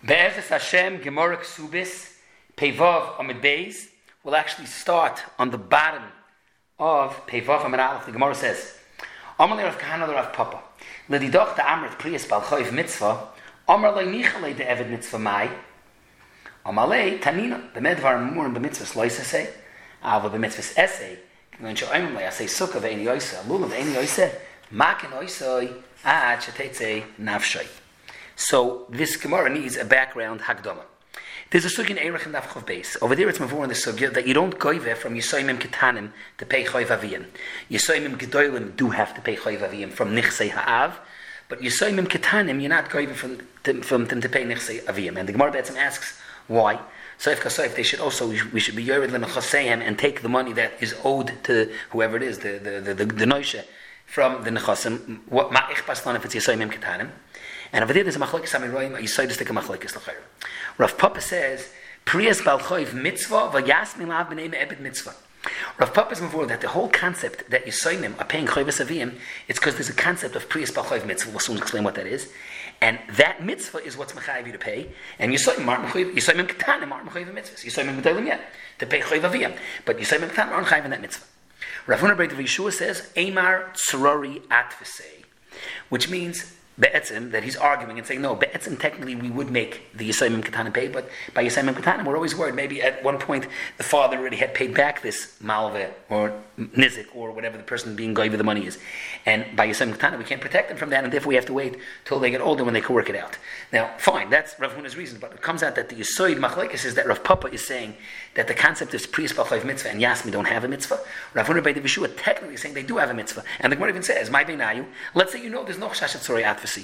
Be'ezus Hashem, Gemara Ksubis, Pevav Amid Beis, will actually start on the bottom of Pevav Amid Aleph. The Gemara says, Amalei Rav Kahana Rav Papa, L'didoch Amrit Priyas Bal Choiv Mitzvah, Amar Lei Nichalei De Eved Mitzvah Mai, Amalei Tanina, B'medvar Murim B'mitzvahs Loisasei, Ava B'mitzvahs Esei, G'non Sho'ayim Lei Asei Sukkah Ve'eni Yoisei, Lulav Ve'eni Yoisei, Makin Oisei, Ad Shetetzei Nafshai. So this Gemara needs a background Hagdama. There's a sugya in Eirach and Daf Beis. Over there it's mavur in the sugya that you don't goive from Yisayimim Ketanim to pay Choiv Aviyim. Yisayimim Gedolim do have to pay Choiv Aviyim from Nichsei Ha'av, but Yisayimim Ketanim you're not goive from them to pay Nichsei Aviyim. And the Gemara Be'etzim asks why. So if they should also, we should be Yored L'Nechaseihem and take the money that is owed to whoever it is, the Noishe, from the Nechasim. What Ma'ich Paslan if it's Yisayimim Ketanim. And over there, there's a machlokes amiroim. You say this like a machlokes l'chayr. Rav Papa says, "Priyas bal choiv mitzvah v'yas milav b'nei me'ebed mitzvah." Rav Papa is moving that the whole concept that Yisayimim are paying choivas aviyim, it's because there's a concept of priyas bal choiv mitzvah. We'll soon explain what that is. And that mitzvah is what's mechayiv you to pay. And Yisayimim ketanim aren't mechayiv mitzvahs. Yisayimim gedolim yet to pay choiv aviyim, but Yisayimim ketanim aren't chayiv in that mitzvah. Rav Huna Breit of Yeshua says, "Eimar tzrori atfisei," which means Be'etzim, that he's arguing and saying, no, Be'etzim, technically we would make the Yisayimim Ketanim pay, but by Yisayimim Ketanim, we're always worried. Maybe at one point the father already had paid back this Malveh or Nizik or whatever the person being goy with the money is. And by Yisayimim Ketanim, we can't protect them from that, and therefore we have to wait till they get older when they can work it out. Now, fine, that's Rav Huna's reason, but it comes out that the Yisoid Machlekes is that Rav Papa is saying that the concept is Priyas Bal Choiv mitzvah and Yasmi don't have a mitzvah. Rav Huna Beit Yeshua technically is saying they do have a mitzvah. And the Gemara even says, "My beinayu." Let's say you know there's no chashat tzorei atfasi.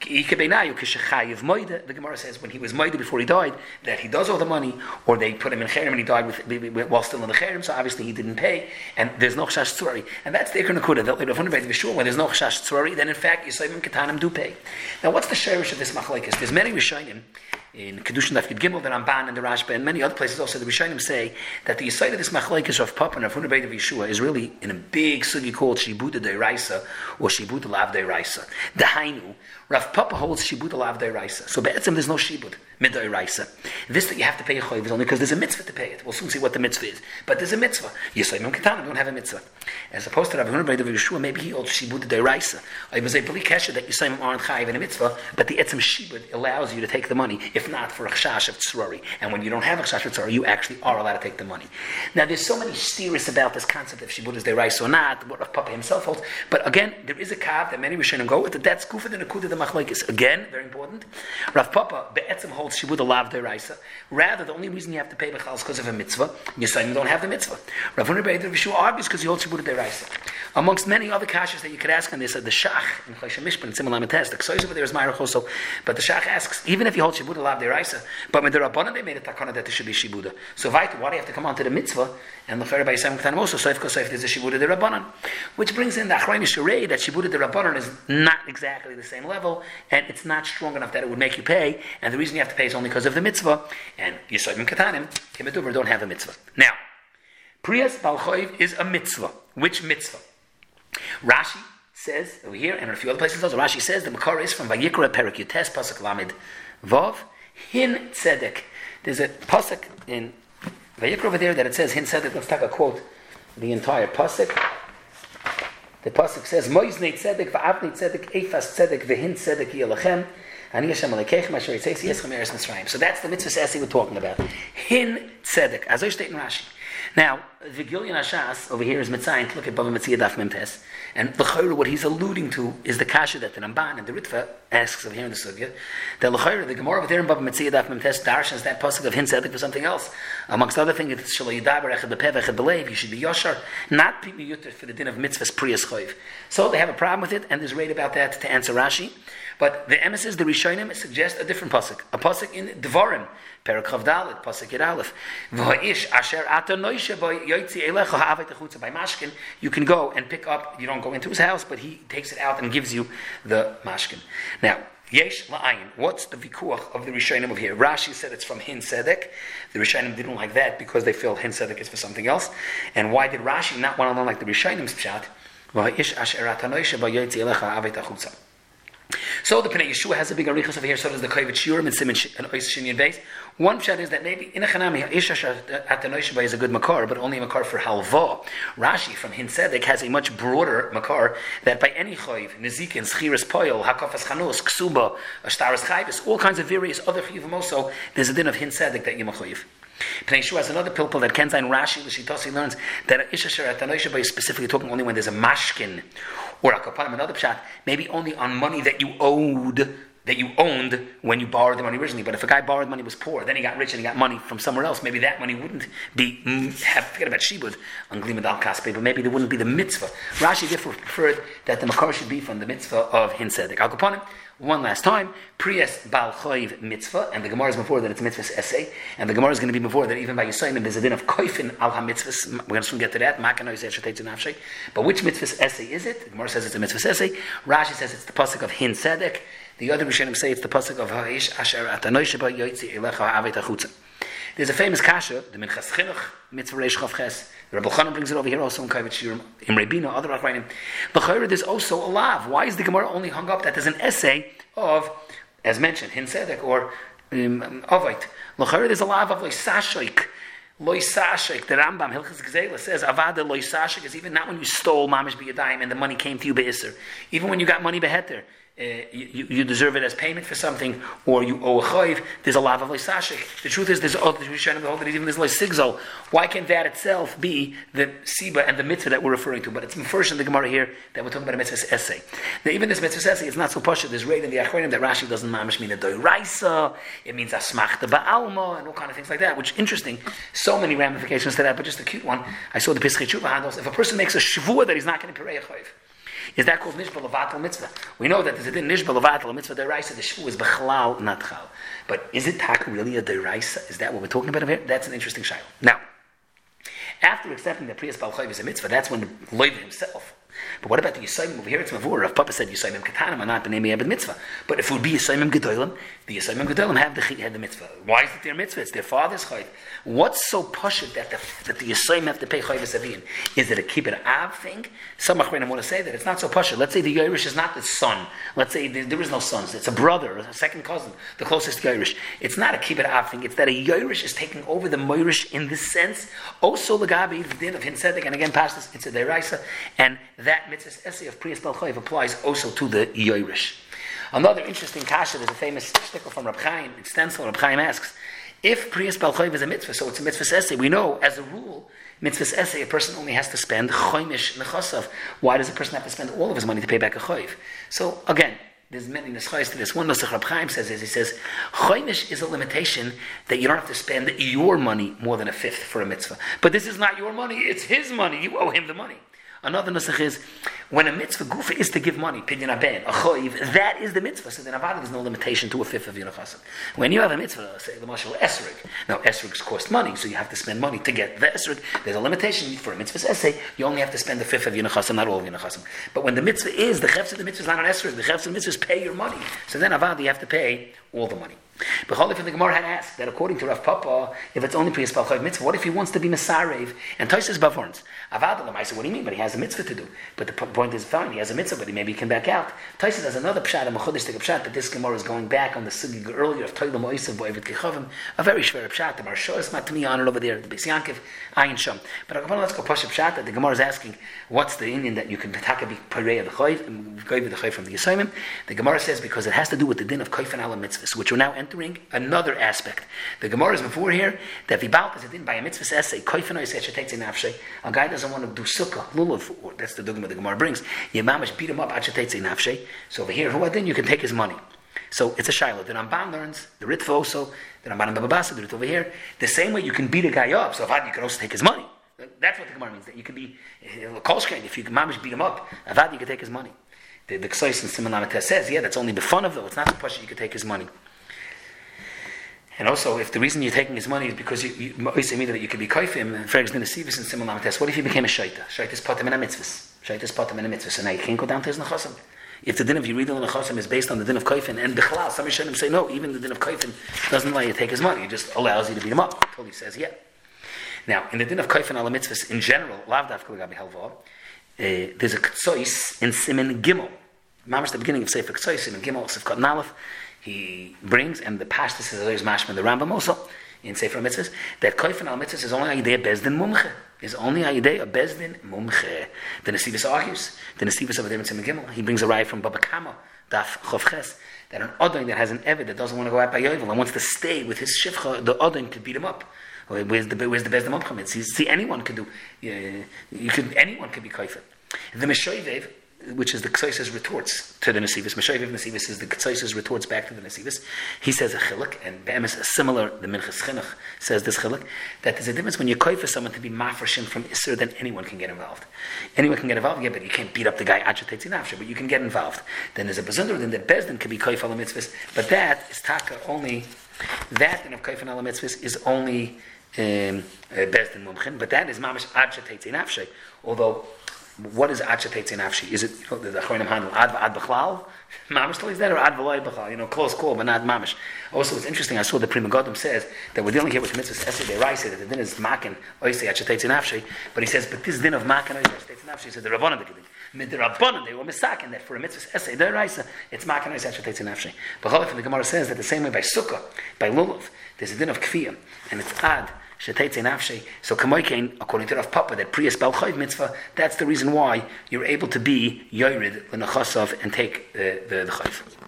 The Gemara says when he was moide before he died that he does owe the money, or they put him in cherem and he died while still in the cherem, so obviously he didn't pay, and there's no chashat tzorei. And that's the ikar nakuda. That Rav Huna Beit Yeshua, when there's no chashat tzorei, then in fact Yisayimim Ketanim do pay. Now, what's the shirish of this machlekes? There's many rishonim in Kedushin Daf Yud Gimel, the Ramban and the Rashba, and many other places also, the Rishonim say that the Yisayid of this machlekes of Papa and Rav Huna Beit of Yeshua is really in a big sugi called Shibuta Deiraisa or Shibuta Lav Deiraisa. The Hainu, Rav Papa holds Shibuta Lav Deiraisa. So Be'etzim there's no Shibut Mid Deiraisa. This that you have to pay a choiv is only because there's a mitzvah to pay it. We'll soon see what the mitzvah is. But there's a mitzvah. Yisayimim Ketanim don't have a mitzvah. As opposed to Rav Huna Beit of Yeshua, maybe he holds Shibuta Deiraisa. I was a beli kesher that Yisayimim aren't chayiv in a mitzvah, but the Etzim Shibut allows you to take the money, if not for a chash of tzrori. And when you don't have a chash of tzrori, you actually are allowed to take the money. Now, there's so many steers about this concept if Shibut is Deiraisa or not, what Rav Papa himself holds. But again, there is a kav that many Rishonim go with. That's kufa the nakuda the machlekes. Again, very important. Rav Papa Be'etzim holds Shibut Lav Deiraisa. Rather, the only reason you have to pay b'chal is because of a mitzvah. Yisayim don't have the mitzvah. Rav Huna Beit Yeshua argues because he holds Shibut Deiraisa. Amongst many other kashas that you could ask on this, the Shach in Choshen Mishpan, similar test. The Ksois over there is Ma'arach also, but the Shach asks, even if you hold Shibut Lav Deiraisa, but with the Rabbanan they made a takana that there should be Shibuda. So why do you have to come on to the mitzvah? And the Chayr by Yisayim Ketanim also, so if there's a Shibuda de Rabbanan, which brings in the Achrayim Sharei that Shibuda de Rabbanan is not exactly the same level, and it's not strong enough that it would make you pay, and the reason you have to pay is only because of the mitzvah, and Yisayim Ketanim, Kimeduver, don't have a mitzvah. Now, Priyas Bal Choiv is a mitzvah. Which mitzvah? Rashi says over here, and in a few other places also, Rashi says the Makar is from Vayikra Perek Yutes Pasuk Lamed Vav Hin Tzedek. There's a pasuk in Vayikra over there that it says Hin Tzedek. Let's take a quote. The entire pasuk. The pasuk says Moiznei Tzedek Va'avnei Tzedek Eifas Tzedek Vehin Tzedek Yelachem. So that's the mitzvah sassy we're talking about. Hin tzedek, as I state in Rashi. Now, the Gilyon Hashas over here is Mitzayin to look at Bava Metzia Daf Memtes, and l'chayra what he's alluding to is the kasha that the Ramban and the Ritva asks of here in the sugya. That l'chayra the Gemara over there in Bava Metzia Daf Memtes darshans that pasuk of Hin tzedek for something else. Amongst other things, it's shelo yidaber echad bepev echad belev. You should be yosher, not pimi yuter for the din of mitzvahs priyas choiv. So they have a problem with it, and there's right about that to answer Rashi. But the emissaries, the Rishonim, suggest a different pasuk. A pasuk in Devarim, Perek Chav Dalet, pasuk Yud Aleph. V'ha'ish asher ata noishe bo yoytzi elecha ha'avei techutza. By mashkin, you can go and pick up. You don't go into his house, but he takes it out and gives you the mashkin. Now, yesh la'ayin. What's the vikuach of the Rishonim over here? Rashi said it's from Hin Tzedek. The Rishonim didn't like that because they feel Hin Tzedek is for something else. And why did Rashi not want to learn like the Rishonim's pshat? V'ha'ish asher ata noishe bo yoytzi elecha ha'avei techutza. So the Pnei Yeshua has a big arichos over here, so does the Kovetz Shiurim and Simon and Ois Shinyan Beis. One pshat is that maybe in a chanami Isha at the Noishba is a good makar, but only a makar for halva. Rashi from Hin Tzedek has a much broader makar that by any choiv, nezikin, schiras poil, hakafas chanus, ksuba, ashtaras chayvis, all kinds of various other chiyuvim also, there's a din of Hin Tzedek that you machoiv. Pnei Yeshua has another pilpul that Kenzain Rashi L'Shitasi learns that Isha Sherat Anoisha is specifically talking only when there's a mashkin or a kapanim, another pshat, maybe only on money that you owned when you borrowed the money originally. But if a guy borrowed money, was poor, then he got rich and he got money from somewhere else, maybe that money wouldn't be forget about shibud on glimad al kaspe, but maybe there wouldn't be the mitzvah. Rashi therefore preferred that the makar should be from the mitzvah of Hin Tzedek. Al kapanim. One last time, Priyas Bal Choiv Mitzvah, and the Gemara is before that it's Mitzvah's essay, and the Gemara is going to be before that even by Yisayim there's a din of Koifin Al HaMitzvahs. We're going to soon get to that. But which Mitzvah's essay is it? The Gemara says it's a Mitzvah's essay. Rashi says it's the pasuk of Hin Tzedek. The other Rishonim say it's the pasuk of Ha'ish Asher Atanoi Sheba Yoitzi Elecha Ha'avet HaChutza. There's a famous kasha, the Minchas Chinuch, Mitzvah Reish Chav Ches. The Rebbe Chanan brings it over here also in Kovetz Shiurim, in Rebina, other Achrayim. L'chayra, there's also a lav. Why is the Gemara only hung up that there's an essay of, as mentioned, Hin Tzedek or Avait? L'chayra, there's a lav of Loisashoik. Loisashoik, the Rambam, Hilchas Gzela says, Avada Loisashoik is even not when you stole Mamish B'yadayim and the money came to you Be'isr. Even when you got money Beheter. You deserve it as payment for something, or you owe a chayiv. There's a lav of loisashik. The truth is, there's other Rishonim that hold that even there's loisigzol. Why can't that itself be the siba and the mitzvah that we're referring to? But it's first in the Gemara here that we're talking about a mitzvah's essay. Now, even this mitzvah's essay, it's not so pashut. There's raid in the Achronim that Rashi doesn't mamish mean a doiraisa. It means asmachta ba'alma and all kind of things like that. Which is interesting. So many ramifications to that, but just a cute one. I saw the Pischei Tshuva handles. If a person makes a shvua that he's not going to pay a chayiv, is that called nishba levatel mitzvah? We know that there's a din nishba levatel mitzvah deraisa. The shvu is bechlal not chal. But is it tak really a deraisa? Is that what we're talking about here? That's an interesting shayla. Now, after accepting that Priyas Bal Chayv is a mitzvah, that's when the loiv himself. But what about the Yisayim over here? It's Mavur. Rav Papa said Yisayim Katanim are not b'nei miyabed mitzvah. But if it would be Yisayim Gedolim, the Yisayim Gedolim have the mitzvah. Why is it their mitzvah? It's their father's chayv. What's so pashut that the Yisayim have to pay chayv avin? Is it a kibbut av thing? Some achronim want to say that it's not so pashut. Let's say the Yerush is not the son. Let's say there is no sons. It's a brother, a second cousin, the closest Yerush. It's not a kibbut av thing. It's that a Yerush is taking over the Moirish in this sense. Also, Lagabi, the din of Hin Tzedek, and again, past this, it's a deraisa, and that mitzvah's essay of Priyas Bal Chayv applies also to the Yerush. Another interesting kasha, there's a famous shtickle from Reb Chaim, it's stencil. Reb Chaim asks, if Priyas Bal Chayv is a mitzvah, so it's a mitzvah's essay, we know, as a rule, mitzvah's essay, a person only has to spend choimish nechasav. Why does a person have to spend all of his money to pay back a chayv? So, again, there's many neschayos to this. One Nusach Reb Chaim says is, he says, choimish is a limitation that you don't have to spend your money more than a fifth for a mitzvah. But this is not your money, it's his money, you owe him the money. Another nusach is, when a mitzvah gufa is to give money, pidyon aben, a choiv, that is the mitzvah. So then avada, there's no limitation to a fifth of your nechasim. When you have a mitzvah, say the mashal esrig, now esrigs cost money, so you have to spend money to get the esrig. There's a limitation for a mitzvah's essay. You only have to spend the fifth of your nechasim, not all of your nechasim. But when the mitzvah is, the chefs of the mitzvah is not an esrig, the chefs of the mitzvah is pay your money. So then avada, you have to pay all the money. But if the Gemara had asked that according to Rav Papa, if it's only Priyas Bal Chayv mitzvah, what if he wants to be Mesarev? And Tosis Bavorns, Avada, I said, what do you mean? But he has a mitzvah to do. But the point is, fine, he has a mitzvah, but maybe he can back out. Tosis has another pshat, a Mechudish pshat, but this Gemara is going back on the sugi earlier of Toilam Oisav Boivet Kechavim, a very shver pshat. The Marsha is Matmi honored over there, the Beis Yankiv, Ayin Sham. But let's go push a pshat that the Gemara is asking, what's the Indian that you can taka be Parei of the Chayv, Chayv the Chayv from the Yisayim? The Gemara says because it has to do with the din of Koif and Ala mitzvahs, which we're now entering another aspect. The Gemara is before here that the Baal is a din by a mitzvah's essay, Koif and Oisech Shetetze Nafshe. A guy doesn't want to do sukkah, lulav, or that's the dogma the Gemara brings. Yemamish beat him up at Shetetze Nafshe. So over here, who then you can take his money. So it's a shiloh. The Ramban learns, the Ritva also, the Ramban and Bababasa, the Ritva over here. The same way you can beat a guy up, so Avad, you can also take his money. That's what the Gemara means, that you can be kolshkein, if you can mamish beat him up, Avad, you can take his money. The Ksois in Simon Lametes says, yeah, that's only the fun of though, it's not the pasha you can take his money. And also, if the reason you're taking his money is because you that you could be kaifim, Frags in the Sivis and Simon Lametes, what if you became a shaita? Shaita is patam in a mitzvahs. Shaita is patam in a mitzvahs, so now you can't go down to his nechasim. If the din of Yeridul Nechasim is based on the din of Kaifin, and Bichlal, some Rishonim say no, even the din of Kaifin doesn't allow you to take his money, it just allows you to beat him up until he says yeah. Now, in the din of Kaifin ala mitzvahs in general, lav dafka l'gabi halva, there's a ktsois in Siman Gimel. Mamash, the beginning of Sefer Ktsoisim and Gimel Sifkat Nalef, he brings, and the Pashtus is mashma the Rambam also in Sefer Mitzvahs, that Koifen al Mitzvahs is only a idea Bezdin Mumche. Is only a idea of Bezdin Mumche. The Nesivos argues. The Nesivos of the Mitzvah Gimel. He brings a raya from Baba Kama, Daf Chovches, that an Odin that has an Eved that doesn't want to go out by Yovel and wants to stay with his Shivcha, the Odin could beat him up. Where's the Bezdin Mumche? See, anyone could do. Anyone could be Koifen. The Meshoivev, which is the Ktsoises retorts to the Nesivos. Meshoivev Nesivos is the Ktsoises retorts back to the Nesivos. He says a chiluk, and Be'emes, a similar, the Minchas Chinuch says this chiluk, that there's a difference when you koy for someone to be mafreshim from Isser, then anyone can get involved. Anyone can get involved, yeah, but you can't beat up the guy, but you can get involved. Then there's a bezunder, then the Bezdin can be koy for the mitzvahs, but that is taka only, that in of koy for the mitzvahs is only Bezdin Mumchin, but that is mamish achatetzi nafshe, although what is achatetzi nafshi? Is it the Achronim handle ad b'chlal? Mamish still is that, or ad v'loy b'chlal? Close call, but not mamish. Also, it's interesting. I saw the Prima Godim says that we're dealing here with the mitzvahs essay de raisa, that the din is makin oisei achatetzi nafshi. But he says, but this din of makin oisei achatetzi nafshi, he said the rabbanon did. Mid the rabbanon they were misakin that for a mitzvahs essay de raisa, it's makin oisei achatetzi nafshi. But Cholif the Gemara says that the same way by sukkah, by lulav, there's a din of kfiyah, and it's ad. So Kamoikein, according to Rav Papa, that Priyas Bal Chayv mitzvah, that's the reason why you're able to be Yorid L'Nechasav and take the Chayv.